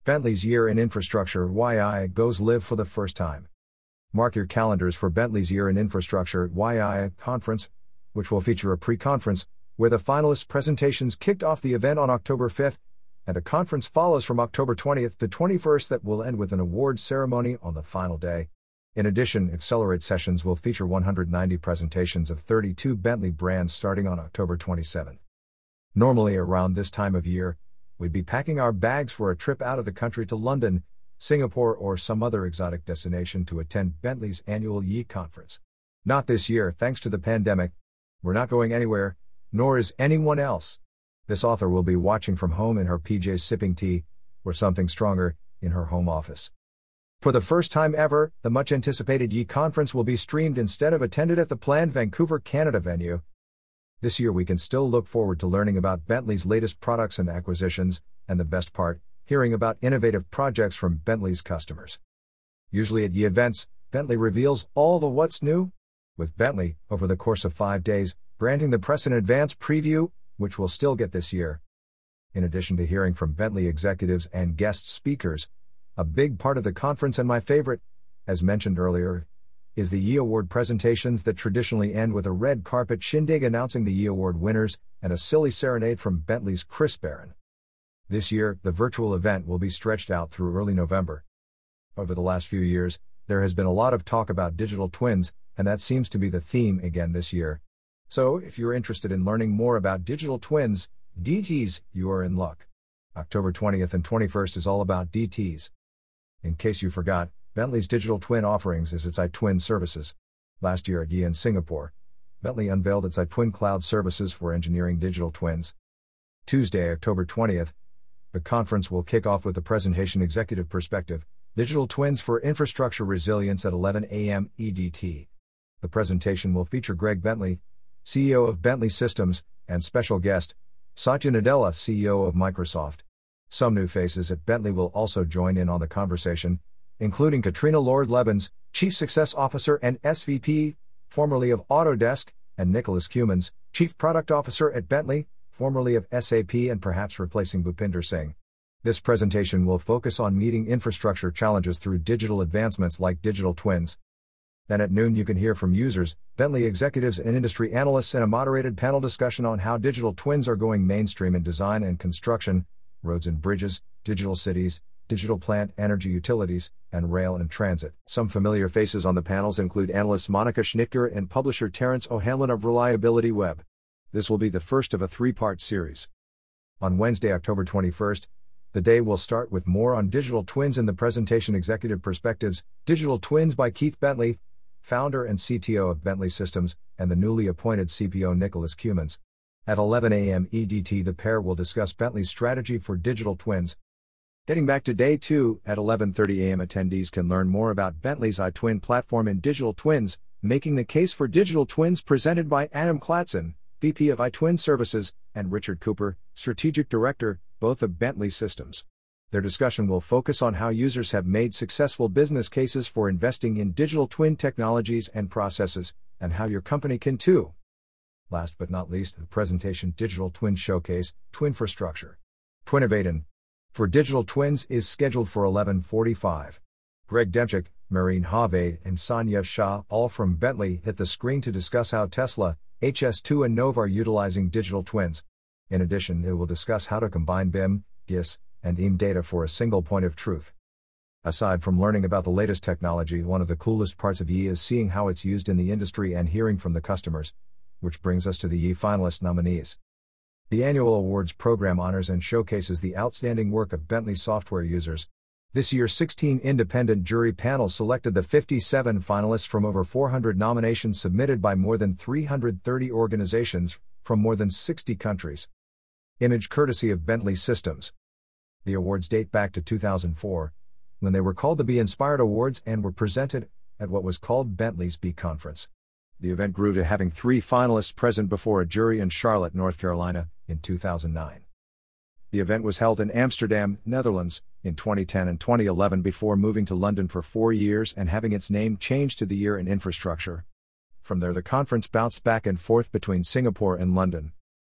Bentley's Year in Infrastructure YI goes live for the first time. Mark your calendars for Bentley's Year in Infrastructure YI conference, which will feature a pre-conference, where the finalists' presentations kicked off the event on October 5th, and a conference follows from October 20th to 21st that will end with an awards ceremony on the final day. In addition, Accelerate sessions will feature 190 presentations of 32 Bentley brands starting on October 27th. Normally around this time of year, we'd be packing our bags for a trip out of the country to London, Singapore, or some other exotic destination to attend Bentley's annual YI conference. Not this year, thanks to the pandemic. We're not going anywhere, nor is anyone else. This author will be watching from home in her PJs sipping tea, or something stronger, in her home office. For the first time ever, the much-anticipated YI conference will be streamed instead of attended at the planned Vancouver, Canada venue. This year we can still look forward to learning about Bentley's latest products and acquisitions, and the best part, hearing about innovative projects from Bentley's customers. Usually at YI events, Bentley reveals all the what's new. With Bentley, over the course of 5 days, granting the press an advance preview, which we'll still get this year. In addition to hearing from Bentley executives and guest speakers, a big part of the conference, and my favorite, as mentioned earlier, is the YI Award presentations that traditionally end with a red carpet shindig announcing the YI Award winners and a silly serenade from Bentley's Chris Barron. This year, the virtual event will be stretched out through early November. Over the last few years, there has been a lot of talk about digital twins, and that seems to be the theme again this year. So, if you're interested in learning more about digital twins, DTs, you are in luck. October 20th and 21st is all about DTs. In case you forgot, Bentley's digital twin offerings is its iTwin services. Last year at YI in Singapore, Bentley unveiled its iTwin cloud services for engineering digital twins. Tuesday, October 20th, the conference will kick off with the presentation Executive Perspective, Digital Twins for Infrastructure Resilience at 11 a.m. EDT. The presentation will feature Greg Bentley, CEO of Bentley Systems, and special guest, Satya Nadella, CEO of Microsoft. Some new faces at Bentley will also join in on the conversation, including Katrina Lord-Lebens, Chief Success Officer and SVP, formerly of Autodesk, and Nicholas Cumins, Chief Product Officer at Bentley, formerly of SAP and perhaps replacing Bhupinder Singh. This presentation will focus on meeting infrastructure challenges through digital advancements like digital twins. Then at noon you can hear from users, Bentley executives and industry analysts in a moderated panel discussion on how digital twins are going mainstream in design and construction, roads and bridges, digital cities, digital plant, energy utilities, and rail and transit. Some familiar faces on the panels include analysts Monica Schnitger and publisher Terence O'Hanlon of Reliability Web. This will be the first of a 3-part series. On Wednesday, October 21st, the day will start with more on digital twins in the presentation Executive Perspectives, Digital Twins by Keith Bentley, founder and CTO of Bentley Systems, and the newly appointed CPO Nicholas Cumins. At 11 a.m. EDT, the pair will discuss Bentley's strategy for digital twins. Getting back to day 2, at 11:30 a.m. attendees can learn more about Bentley's iTwin platform in digital twins, making the case for digital twins presented by Adam Klatson, VP of iTwin Services, and Richard Cooper, Strategic Director, both of Bentley Systems. Their discussion will focus on how users have made successful business cases for investing in digital twin technologies and processes, and how your company can too. Last but not least, the presentation Digital Twin Showcase, Twinfrastructure. Twinnovatin' for digital twins is scheduled for 11:45. Greg Demchik, Marine Havade, and Sanya Shah, all from Bentley, hit the screen to discuss how Tesla, HS2 and Nova are utilizing digital twins. In addition, they will discuss how to combine BIM, GIS, and EAM data for a single point of truth. Aside from learning about the latest technology, one of the coolest parts of YI is seeing how it's used in the industry and hearing from the customers, which brings us to the YI finalist nominees. The annual awards program honors and showcases the outstanding work of Bentley software users. This year, 16 independent jury panels selected the 57 finalists from over 400 nominations submitted by more than 330 organizations from more than 60 countries. Image courtesy of Bentley Systems. The awards date back to 2004, when they were called the Be Inspired Awards and were presented at what was called Bentley's Be Conference. The event grew to having 3 finalists present before a jury in Charlotte, North Carolina, in 2009. The event was held in Amsterdam, Netherlands, in 2010 and 2011 before moving to London for 4 years and having its name changed to the Year in Infrastructure. From there the conference bounced back and forth between Singapore and London.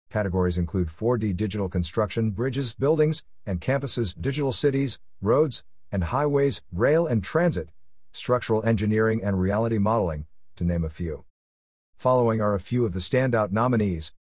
Categories include 4D digital construction, bridges, buildings, and campuses, digital cities, roads, and highways, rail and transit, structural engineering and reality modeling, to name a few. Following are a few of the standout nominees.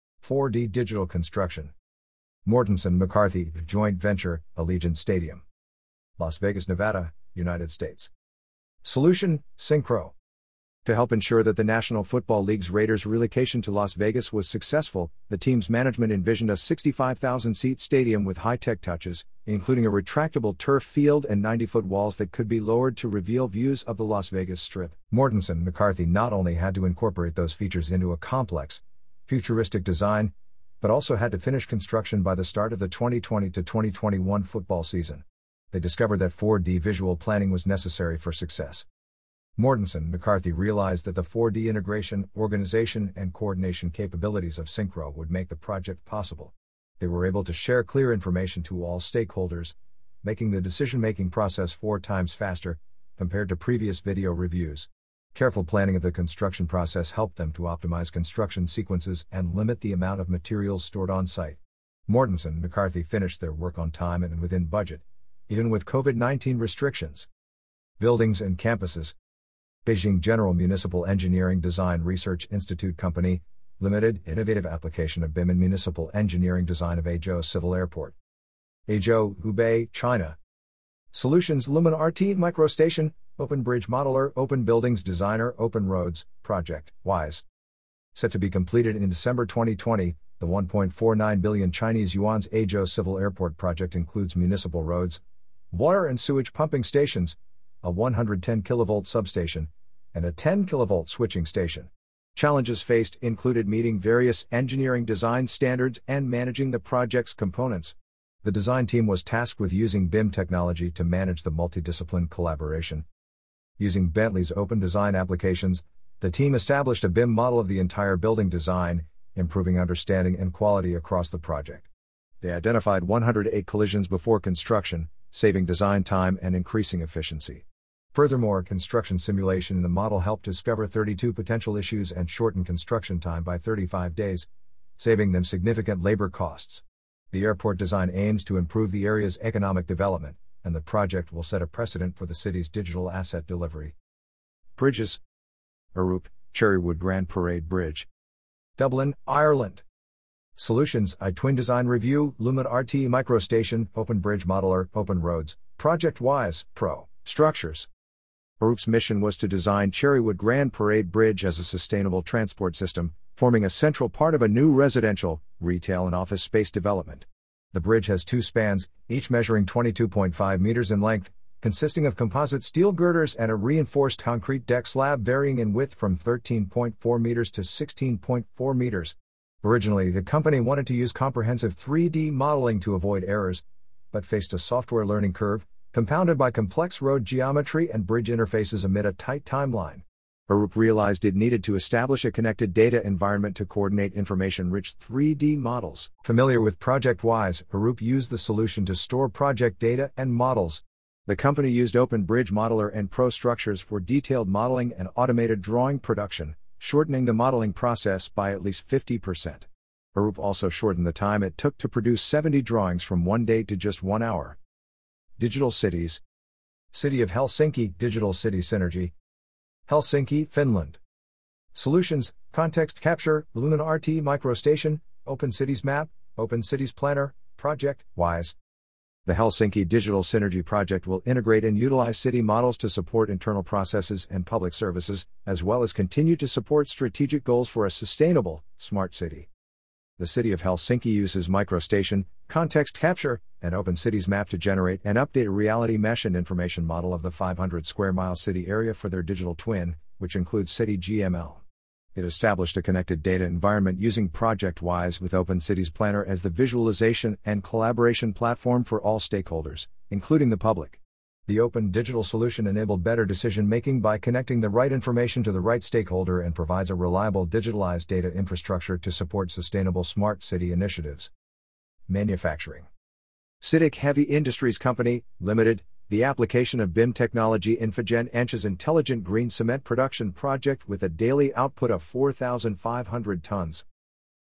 4D digital construction. Mortenson McCarthy, joint venture, Allegiant Stadium. Las Vegas, Nevada, United States. Solution, Synchro. To help ensure that the National Football League's Raiders' relocation to Las Vegas was successful, the team's management envisioned a 65,000-seat stadium with high-tech touches, including a retractable turf field and 90-foot walls that could be lowered to reveal views of the Las Vegas Strip. Mortenson McCarthy not only had to incorporate those features into a complex, futuristic design, but also had to finish construction by the start of the 2020 to 2021 football season. They discovered that 4D visual planning was necessary for success. Mortenson McCarthy realized that the 4D integration, organization, and coordination capabilities of Synchro would make the project possible. They were able to share clear information to all stakeholders, making the decision-making process 4 times faster compared to previous video reviews. Careful planning of the construction process helped them to optimize construction sequences and limit the amount of materials stored on site. Mortenson McCarthy finished their work on time and within budget, even with COVID-19 restrictions. Buildings and campuses. Beijing General Municipal Engineering Design Research Institute Company, Limited, innovative application of BIM in municipal engineering design of Azhou Civil Airport. Azhou, Hubei, China. Solutions Lumen RT Microstation, Open Bridge Modeler, Open Buildings Designer, Open Roads, Project, WISE. Set to be completed in December 2020, the 1.49 billion Chinese yuan's Azhou Civil Airport project includes municipal roads, water and sewage pumping stations, a 110 kV substation, and a 10 kV switching station. Challenges faced included meeting various engineering design standards and managing the project's components. The design team was tasked with using BIM technology to manage the multidiscipline collaboration. Using Bentley's open design applications, the team established a BIM model of the entire building design, improving understanding and quality across the project. They identified 108 collisions before construction, saving design time and increasing efficiency. Furthermore, construction simulation in the model helped discover 32 potential issues and shorten construction time by 35 days, saving them significant labor costs. The airport design aims to improve the area's economic development, and the project will set a precedent for the city's digital asset delivery. Bridges. Arup, Cherrywood Grand Parade Bridge. Dublin, Ireland. Solutions iTwin Design Review, Lumen RT Microstation, Open Bridge Modeler, Open Roads, Project WISE, Pro, Structures. Arup's mission was to design Cherrywood Grand Parade Bridge as a sustainable transport system, forming a central part of a new residential, retail and office space development. The bridge has 2 spans, each measuring 22.5 meters in length, consisting of composite steel girders and a reinforced concrete deck slab varying in width from 13.4 meters to 16.4 meters. Originally, the company wanted to use comprehensive 3D modeling to avoid errors, but faced a software learning curve, compounded by complex road geometry and bridge interfaces amid a tight timeline. Arup realized it needed to establish a connected data environment to coordinate information-rich 3D models. Familiar with Project WISE, Arup used the solution to store project data and models. The company used Open Bridge Modeler and Pro Structures for detailed modeling and automated drawing production, shortening the modeling process by at least 50%. Arup also shortened the time it took to produce 70 drawings from 1 day to just 1 hour. Digital Cities. City of Helsinki, Digital City Synergy. Helsinki, Finland. Solutions, Context Capture, Lumen RT Microstation, Open Cities Map, Open Cities Planner, Project, WISE. The Helsinki Digital Synergy project will integrate and utilize city models to support internal processes and public services, as well as continue to support strategic goals for a sustainable, smart city. The city of Helsinki uses Microstation, Context Capture, and Open Cities Map to generate and update a reality mesh and information model of the 500 square mile city area for their digital twin, which includes City GML. It established a connected data environment using Project WISE with Open Cities Planner as the visualization and collaboration platform for all stakeholders, including the public. The open digital solution enabled better decision-making by connecting the right information to the right stakeholder and provides a reliable digitalized data infrastructure to support sustainable smart city initiatives. Manufacturing. CITIC Heavy Industries Company, Limited, the application of BIM technology Infigen Ench's intelligent green cement production project with a daily output of 4,500 tons.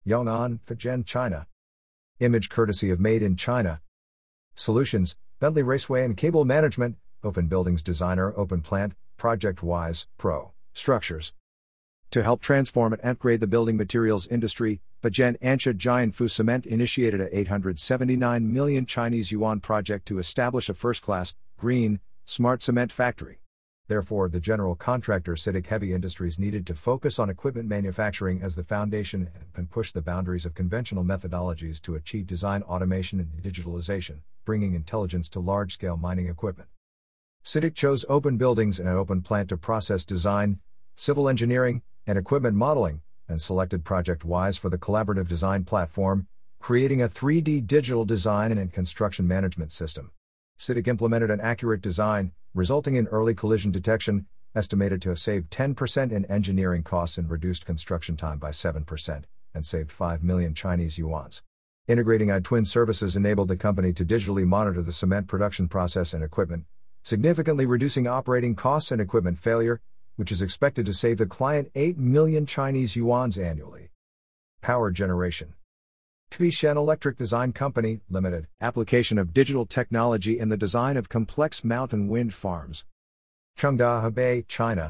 Yong'an, Fujian, China. Image courtesy of Made in China. Solutions, Bentley Raceway and Cable Management, Open Buildings Designer, Open Plant, Project Wise, Pro, Structures. To help transform and upgrade the building materials industry, Bajian Ansha Jianfu Cement initiated a 879 million Chinese yuan project to establish a first-class, green, smart cement factory. Therefore, the general contractor CITIC Heavy Industries needed to focus on equipment manufacturing as the foundation and push the boundaries of conventional methodologies to achieve design automation and digitalization, bringing intelligence to large-scale mining equipment. CITIC chose Open Buildings and an Open Plant to process design, civil engineering, and equipment modeling, and selected Project Wise for the collaborative design platform, creating a 3D digital design and construction management system. CITIC implemented an accurate design, resulting in early collision detection, estimated to have saved 10% in engineering costs and reduced construction time by 7%, and saved 5 million Chinese yuans. Integrating iTwin services enabled the company to digitally monitor the cement production process and equipment, significantly reducing operating costs and equipment failure, which is expected to save the client 8 million Chinese yuans annually. Power generation. Tishan Electric Design Company, Limited, application of digital technology in the design of complex mountain wind farms. Chengda, Hebei, China.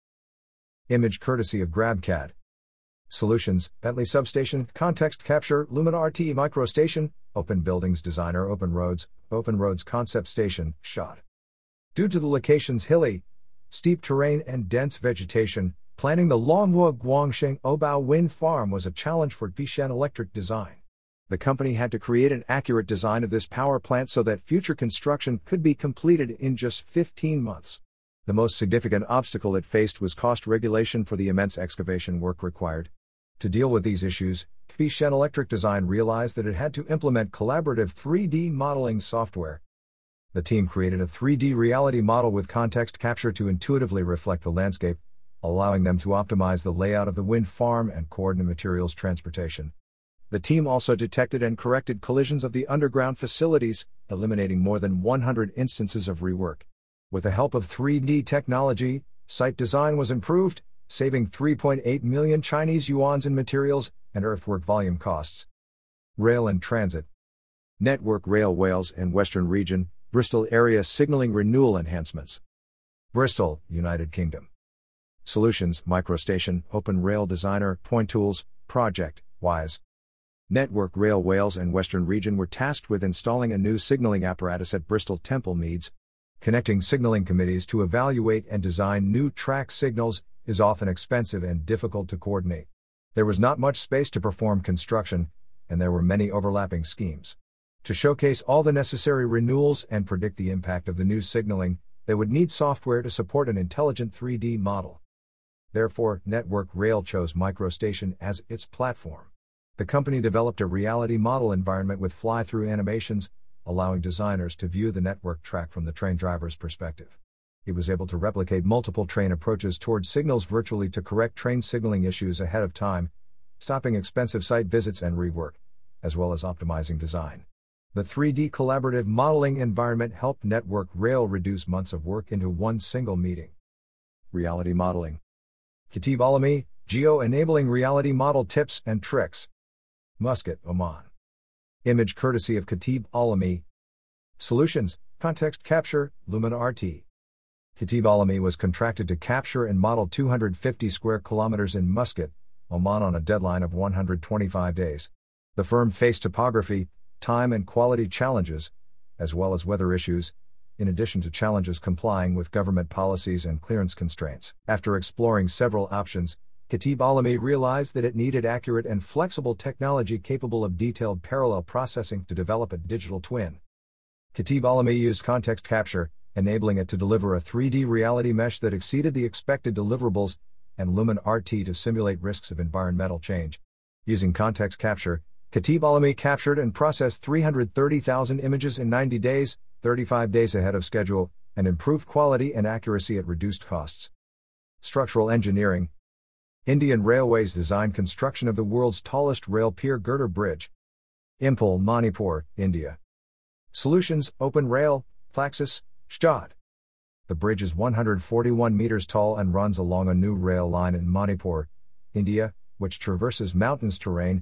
Image courtesy of GrabCAD. Solutions, Bentley Substation, Context Capture, Lumina RT Microstation, Open Buildings Designer, Open Roads Concept Station, shot. Due to the location's hilly, steep terrain and dense vegetation, planning the Longhua Guangsheng Obao wind farm was a challenge for Tishan Electric Design. The company had to create an accurate design of this power plant so that future construction could be completed in just 15 months. The most significant obstacle it faced was cost regulation for the immense excavation work required. To deal with these issues, Tishan Electric Design realized that it had to implement collaborative 3D modeling software. The team created a 3D reality model with context capture to intuitively reflect the landscape, allowing them to optimize the layout of the wind farm and coordinate materials transportation. The team also detected and corrected collisions of the underground facilities, eliminating more than 100 instances of rework. With the help of 3D technology, site design was improved, saving 3.8 million Chinese yuans in materials and earthwork volume costs. Rail and Transit. Network Rail Wales and Western Region, Bristol Area Signalling Renewal Enhancements. Bristol, United Kingdom. Solutions, Microstation, Open Rail Designer, Point Tools, Project Wise. Network Rail Wales and Western Region were tasked with installing a new signalling apparatus at Bristol Temple Meads. Connecting signalling committees to evaluate and design new track signals is often expensive and difficult to coordinate. There was not much space to perform construction, and there were many overlapping schemes. To showcase all the necessary renewals and predict the impact of the new signaling, they would need software to support an intelligent 3D model. Therefore, Network Rail chose Microstation as its platform. The company developed a reality model environment with fly-through animations, allowing designers to view the network track from the train driver's perspective. It was able to replicate multiple train approaches towards signals virtually to correct train signaling issues ahead of time, stopping expensive site visits and rework, as well as optimizing design. The 3D collaborative modeling environment helped Network Rail reduce months of work into one single meeting. Reality modeling. Khatib Alami, Geo-enabling reality model tips and tricks. Muscat, Oman. Image courtesy of Khatib Alami. Solutions, Context Capture, Lumina RT. Khatib Alami was contracted to capture and model 250 square kilometers in Muscat, Oman on a deadline of 125 days. The firm faced topography, time and quality challenges, as well as weather issues, in addition to challenges complying with government policies and clearance constraints. After exploring several options, Khatib Alami realized that it needed accurate and flexible technology capable of detailed parallel processing to develop a digital twin. Khatib Alami used context capture, enabling it to deliver a 3D reality mesh that exceeded the expected deliverables, and Lumen RT to simulate risks of environmental change. Using context capture, Khatib Alami captured and processed 330,000 images in 90 days, 35 days ahead of schedule, and improved quality and accuracy at reduced costs. Structural engineering. Indian Railways designed construction of the world's tallest rail pier girder bridge. Impal, Manipur, India. Solutions, Open Rail, Plaxis, Shtad. The bridge is 141 meters tall and runs along a new rail line in Manipur, India, which traverses mountainous terrain,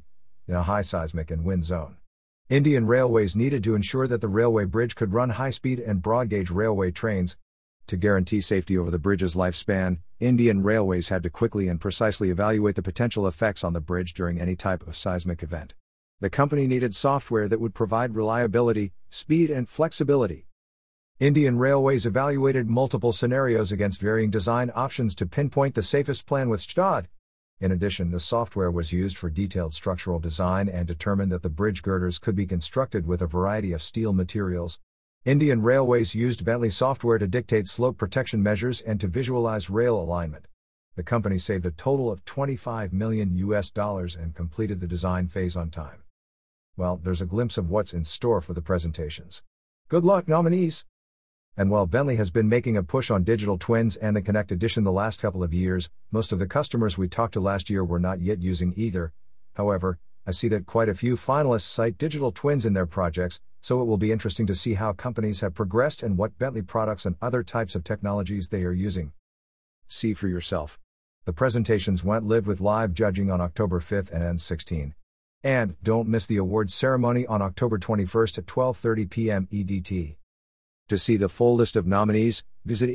in a high seismic and wind zone. Indian Railways needed to ensure that the railway bridge could run high-speed and broad-gauge railway trains. To guarantee safety over the bridge's lifespan, Indian Railways had to quickly and precisely evaluate the potential effects on the bridge during any type of seismic event. The company needed software that would provide reliability, speed, and flexibility. Indian Railways evaluated multiple scenarios against varying design options to pinpoint the safest plan with STOD. In addition, the software was used for detailed structural design and determined that the bridge girders could be constructed with a variety of steel materials. Indian Railways used Bentley software to dictate slope protection measures and to visualize rail alignment. The company saved a total of $25 million and completed the design phase on time. Well, there's a glimpse of what's in store for the presentations. Good luck, nominees! And while Bentley has been making a push on digital twins and the Connect Edition the last couple of years, most of the customers we talked to last year were not yet using either. However, I see that quite a few finalists cite digital twins in their projects, so it will be interesting to see how companies have progressed and what Bentley products and other types of technologies they are using. See for yourself. The presentations went live with live judging on October 5th and ends 16. And don't miss the awards ceremony on October 21st at 12:30 p.m. EDT. To see the full list of nominees, visit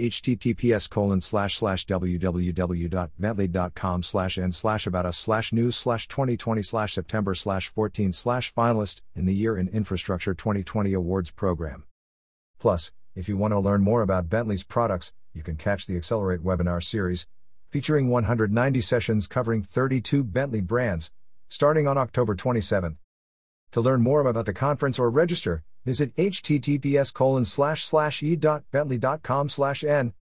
https://www.bentley.com/n/about-us/news/2020/September/14/finalist in the Year in Infrastructure 2020 Awards program. Plus, if you want to learn more about Bentley's products, you can catch the Accelerate webinar series, featuring 190 sessions covering 32 Bentley brands, starting on October 27th. To learn more about the conference or register, visit https://e.bentley.com/n.